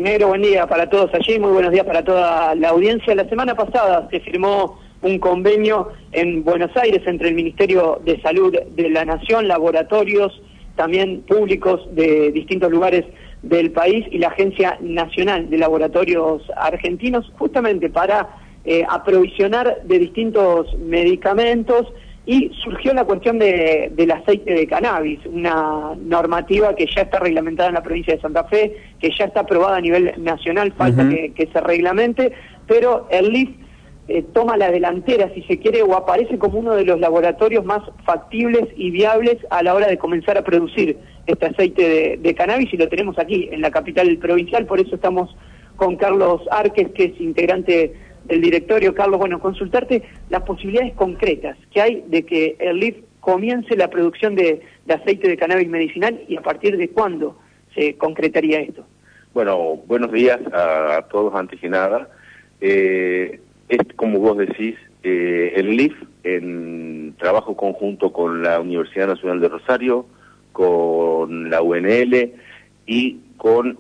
Negro, buen día para todos allí, muy buenos días para toda la audiencia. La semana pasada se firmó un convenio en Buenos Aires entre el Ministerio de Salud de la Nación, laboratorios también públicos de distintos lugares del país y la Agencia Nacional de Laboratorios Argentinos, justamente para aprovisionar de distintos medicamentos. Y surgió la cuestión del aceite de cannabis, una normativa que ya está reglamentada en la provincia de Santa Fe, que ya está aprobada a nivel nacional, falta que se reglamente, pero el LIF toma la delantera, si se quiere, o aparece como uno de los laboratorios más factibles y viables a la hora de comenzar a producir este aceite de cannabis, y lo tenemos aquí, en la capital provincial. Por eso estamos con Carlos Arques, que es integrante del directorio. Carlos, bueno, consultarte las posibilidades concretas que hay de que el LIF comience la producción de aceite de cannabis medicinal, y a partir de cuándo se concretaría esto. Bueno, buenos días a todos antes que nada. Es como vos decís, el LIF, en trabajo conjunto con la Universidad Nacional de Rosario, con la UNL y con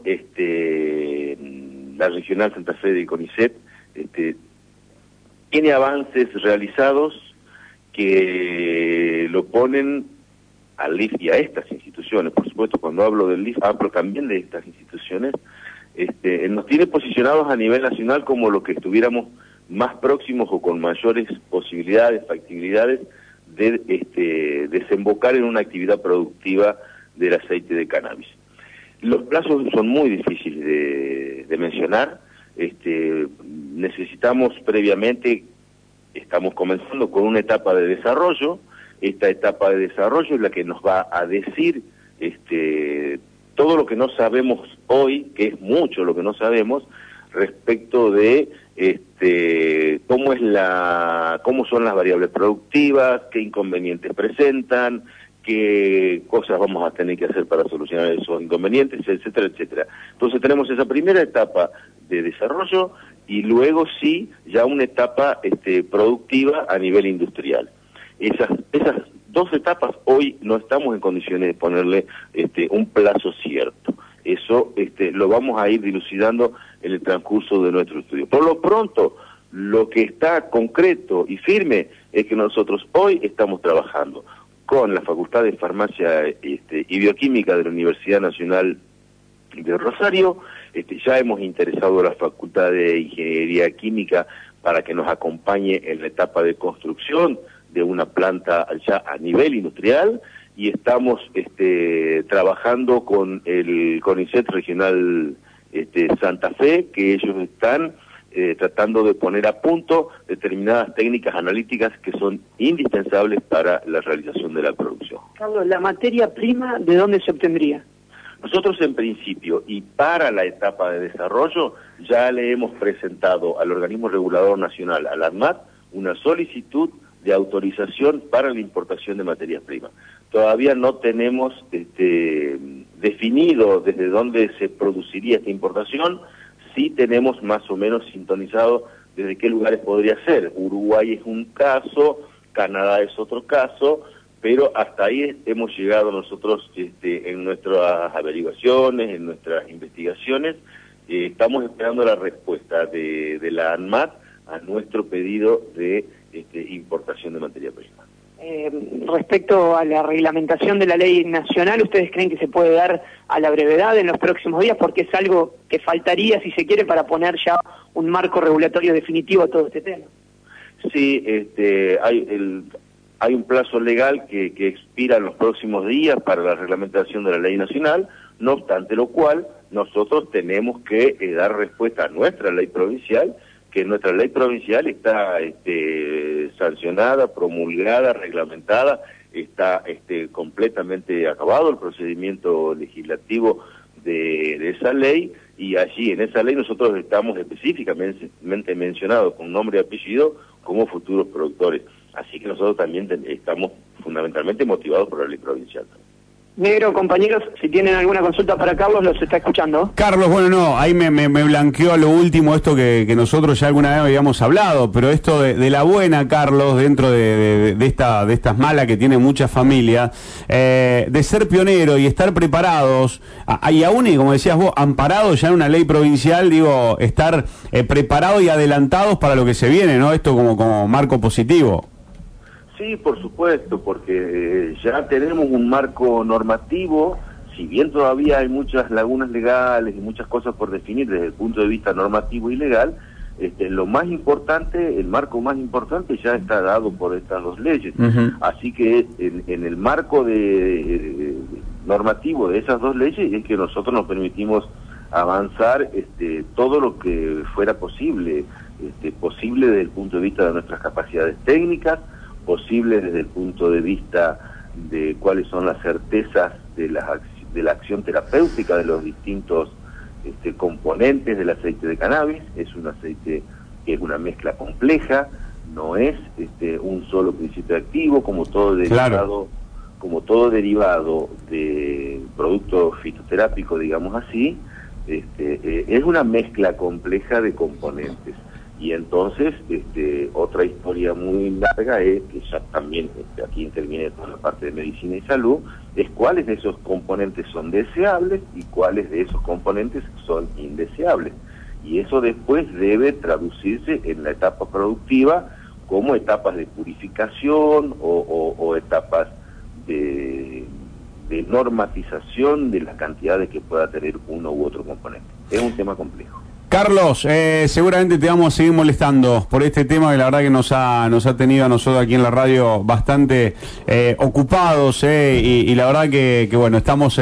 la Regional Santa Fe de CONICET, tiene avances realizados que lo ponen al LIF y a estas instituciones. Por supuesto, cuando hablo del LIF hablo también de estas instituciones. Nos tiene posicionados a nivel nacional como lo que estuviéramos más próximos o con mayores posibilidades, factibilidades de desembocar en una actividad productiva del aceite de cannabis. Los plazos son muy difíciles de mencionar. Necesitamos previamente, estamos comenzando con una etapa de desarrollo. Esta etapa de desarrollo es la que nos va a decir todo lo que no sabemos hoy, que es mucho lo que no sabemos, respecto de cómo son las variables productivas, qué inconvenientes presentan, qué cosas vamos a tener que hacer para solucionar esos inconvenientes, etcétera, etcétera. Entonces tenemos esa primera etapa de desarrollo y luego sí ya una etapa productiva a nivel industrial. Esas dos etapas hoy no estamos en condiciones de ponerle un plazo cierto. Eso lo vamos a ir dilucidando en el transcurso de nuestro estudio. Por lo pronto, lo que está concreto y firme es que nosotros hoy estamos trabajando con la Facultad de Farmacia y Bioquímica de la Universidad Nacional de Rosario. Ya hemos interesado a la Facultad de Ingeniería Química para que nos acompañe en la etapa de construcción de una planta ya a nivel industrial, y estamos trabajando con el CONICET Regional Santa Fe, que ellos están tratando de poner a punto determinadas técnicas analíticas que son indispensables para la realización de la producción. Carlos, ¿la materia prima de dónde se obtendría? Nosotros en principio y para la etapa de desarrollo ya le hemos presentado al Organismo Regulador Nacional, a la ANMAT, una solicitud de autorización para la importación de materias primas. Todavía no tenemos definido desde dónde se produciría esta importación. Sí tenemos más o menos sintonizado desde qué lugares podría ser. Uruguay es un caso, Canadá es otro caso, pero hasta ahí hemos llegado nosotros en nuestras averiguaciones, en nuestras investigaciones. Estamos esperando la respuesta de la ANMAT a nuestro pedido de importación de materia prima. Respecto a la reglamentación de la ley nacional, ¿ustedes creen que se puede dar a la brevedad en los próximos días? Porque es algo que faltaría, si se quiere, para poner ya un marco regulatorio definitivo a todo este tema. Sí, hay un plazo legal que expira en los próximos días para la reglamentación de la ley nacional, no obstante lo cual nosotros tenemos que dar respuesta a nuestra ley provincial, que nuestra ley provincial está sancionada, promulgada, reglamentada, está completamente acabado el procedimiento legislativo de esa ley, y allí en esa ley nosotros estamos específicamente mencionados con nombre y apellido como futuros productores. Así que nosotros también estamos fundamentalmente motivados por la ley provincial. Negro, compañeros, si tienen alguna consulta para Carlos, los está escuchando. Carlos, bueno, no, ahí me blanqueó a lo último esto que nosotros ya alguna vez habíamos hablado, pero esto de la buena, Carlos, dentro de estas malas que tiene muchas familias, de ser pionero y estar preparados, y aún, y como decías vos, amparados ya en una ley provincial, digo, estar preparados y adelantados para lo que se viene, ¿no? Esto como marco positivo. Sí, por supuesto, porque ya tenemos un marco normativo, si bien todavía hay muchas lagunas legales y muchas cosas por definir desde el punto de vista normativo y legal, lo más importante, el marco más importante ya está dado por estas dos leyes. Así que en el marco normativo de esas dos leyes es que nosotros nos permitimos avanzar todo lo que fuera posible, posible desde el punto de vista de nuestras capacidades técnicas, posible desde el punto de vista de cuáles son las certezas de la acción terapéutica de los distintos componentes del aceite de cannabis. Es un aceite que es una mezcla compleja, no es un solo principio activo, como todo derivado, como todo derivado de producto fitoterápico, digamos así. Es una mezcla compleja de componentes. Y entonces, otra historia muy larga es, que ya también aquí interviene toda la parte de medicina y salud, es cuáles de esos componentes son deseables y cuáles de esos componentes son indeseables. Y eso después debe traducirse en la etapa productiva como etapas de purificación o etapas de normatización de las cantidades que pueda tener uno u otro componente. Es un tema complejo. Carlos, seguramente te vamos a seguir molestando por este tema que la verdad que nos ha tenido a nosotros aquí en la radio bastante ocupados, y la verdad que bueno, estamos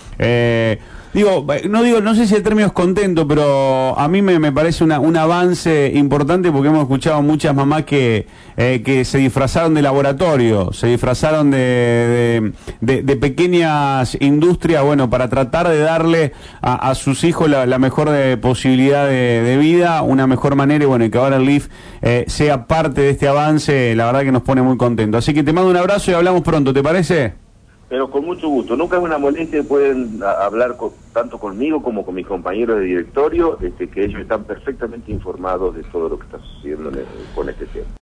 no sé si el término es contento, pero a mí me parece un avance importante, porque hemos escuchado muchas mamás que se disfrazaron de laboratorio, se disfrazaron de pequeñas industrias, bueno, para tratar de darle a sus hijos la mejor posibilidad de vida, una mejor manera, y bueno, y que ahora el LIF sea parte de este avance, la verdad que nos pone muy contentos. Así que te mando un abrazo y hablamos pronto, ¿te parece? Pero con mucho gusto, nunca es una molestia, pueden hablar tanto conmigo como con mis compañeros de directorio, que ellos están perfectamente informados de todo lo que está sucediendo con este tema.